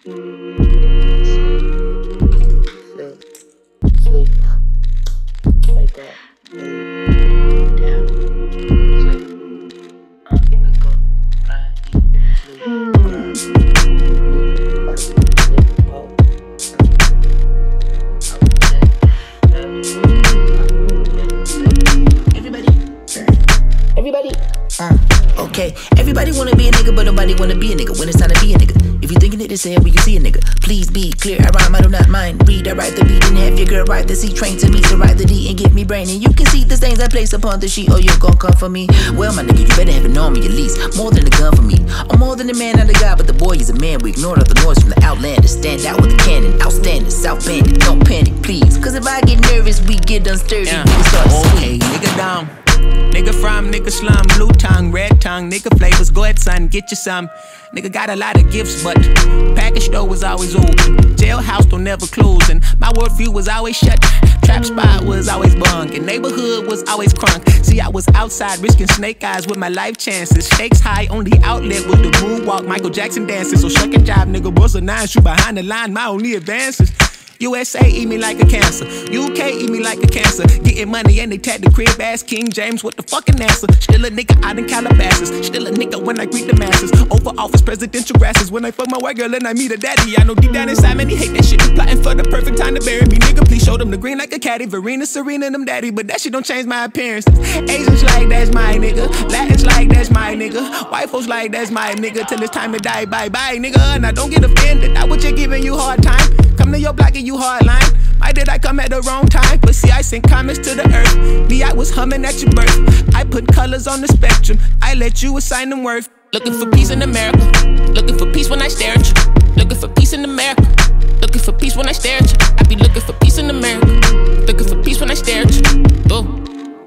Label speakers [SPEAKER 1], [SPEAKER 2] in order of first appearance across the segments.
[SPEAKER 1] Sleep. Wake up. Down. Sleep. Wake up. Right. Sleep. Everybody.
[SPEAKER 2] Okay, everybody wanna be a nigga, but nobody wanna be a nigga when it's time to be a nigga. If you thinking it is here, we can see a nigga. Please be clear, I rhyme, I do not mind. Read, I write the beat and have your girl write the C. Train to me to write the D and get me brain. And you can see the stains I place upon the sheet. Oh, you gon' come for me? Well, my nigga, you better have it on me at least. More than a gun for me. I'm more than a man, not a guy, but the boy is a man. We ignore all the noise from the outlander. Stand out with a cannon, outstanding, South Bandit. Don't panic, please. Cause if I get nervous, we get unsturdy. Niggas start to
[SPEAKER 3] okay, nigga down. Nigga from, nigga slum, blue tongue, red tongue, nigga flavors, go ahead son, get you some. Nigga got a lot of gifts, but package store was always open. Jailhouse don't never close, and my worldview was always shut. Trap spot was always bunk, and neighborhood was always crunk. See, I was outside risking snake eyes with my life chances. Stakes high, only outlet was the moonwalk, Michael Jackson dancing. So shuck and jive, nigga, was a 9, shoot behind the line, my only advances. USA eat me like a cancer, UK eat me like a cancer. Getting money and they tag the crib ass King James with the fucking answer. Still a nigga out in Calabasas, still a nigga when I greet the masses. Over office presidential grasses when I fuck my white girl and I meet a daddy. I know deep down inside man he hate that shit. Plotting for the perfect time to bury me, nigga. Please show them the green like a caddy. Verena, Serena, them daddy, but that shit don't change my appearance. Asians like that's my nigga, Latins like that's my nigga, white folks like that's my nigga. Till it's time to die, bye bye nigga. And I don't get offended, I was just giving you hard time. Come to your block and you hardline. Why did I come at the wrong time? But see, I sent comments to the earth. Me, I was humming at your birth. I put colors on the spectrum. I let you assign them worth. Looking for peace in America. Looking for peace when I stare at you. Looking for peace in America. Looking for peace when I stare at you. I be looking for peace in America. Looking for peace when I stare at you. Oh.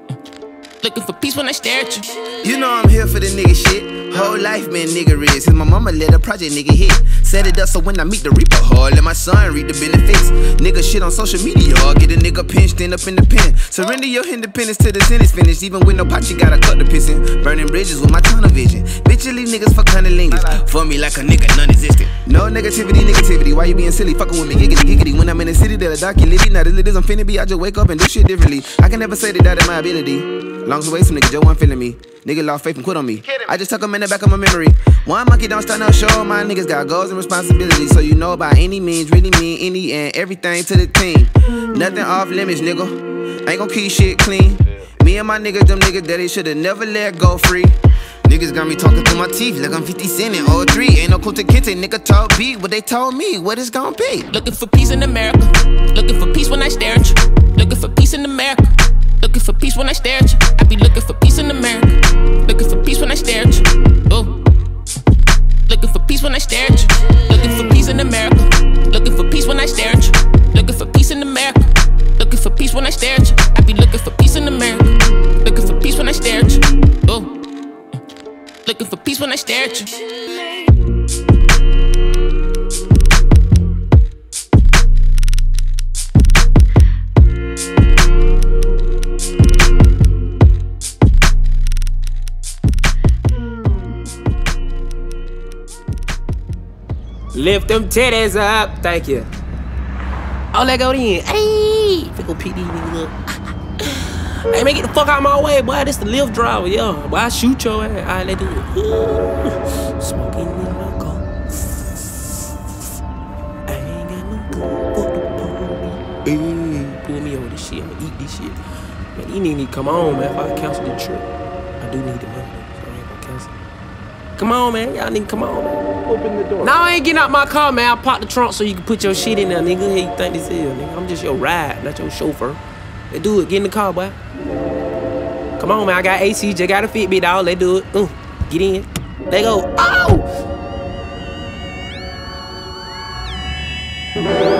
[SPEAKER 3] Looking for peace when I stare at you.
[SPEAKER 4] You know I'm here for the nigga shit. Whole life been nigga rich. Since my mama let a project nigga hit. Set it up so when I meet the reaper hard, let my son read the benefits. Nigga shit on social media, or get a nigga pinched end up in the pen. Surrender your independence till the sentence finished. Even with no pot, you gotta cut the pissin'. Burning bridges with my tunnel vision. Bitchly niggas fuck cunnilingus. For me like a nigga non-existent. No negativity, negativity. Why you being silly? Fuckin' with me, giggity, giggity. When I'm in the city, they'll dock you litty. Not as lit as I'm finna be, I just wake up and do shit differently. I can never say that is my ability. Long away, some nigga Joe wasn't feeling me. Nigga lost faith and quit on me. I just tuck 'em in the back of my memory. One monkey don't start no show. My niggas got goals and responsibilities. So you know by any means, really mean any and everything to the team. Nothing off limits, nigga. Ain't gon' keep shit clean. Me and my niggas, them niggas that they shoulda never let go free. Niggas got me talking through my teeth like I'm 50 Cent in 03. Ain't no Kunta Kinte, nigga told B what they told me, what it's gon' be.
[SPEAKER 3] Looking for peace in America. Looking for peace when I stare at you. Looking for peace in America. Looking for peace when I stare at you. I be looking for peace in America. Looking for peace when I stare at you. Oh. Looking for peace when I stare at you. Looking for peace in America. Looking for peace when I stare at you. Looking for peace in America. Looking for peace when I stare at you. I be looking for peace in America. Looking for peace when I stare at you. Oh. Looking for peace when I stare at you.
[SPEAKER 5] Lift them titties up, thank you. Oh, let go then. Hey, pickle PD nigga up. Hey, man, get the fuck out of my way, boy. This the lift driver, yo. Boy, I shoot your ass. Alright, let's do it. Ooh. Smoking in my car. I ain't got no gun. Fuck the police. Hey, pull me over this shit. I'ma eat this shit. Man, you need to come on, man. If I cancel the trip, I do need the money, so I ain't gonna cancel. Come on, man. Y'all need to come on, man.
[SPEAKER 6] Open the door.
[SPEAKER 5] Now I ain't getting out my car, man. I popped the trunk so you can put your shit in there, nigga. How you think this is, nigga? I'm just your ride, not your chauffeur. Let's do it. Get in the car, boy. Come on, man. I got AC. Just got a Fitbit, dog. Let's do it. Get in. Let go. Oh!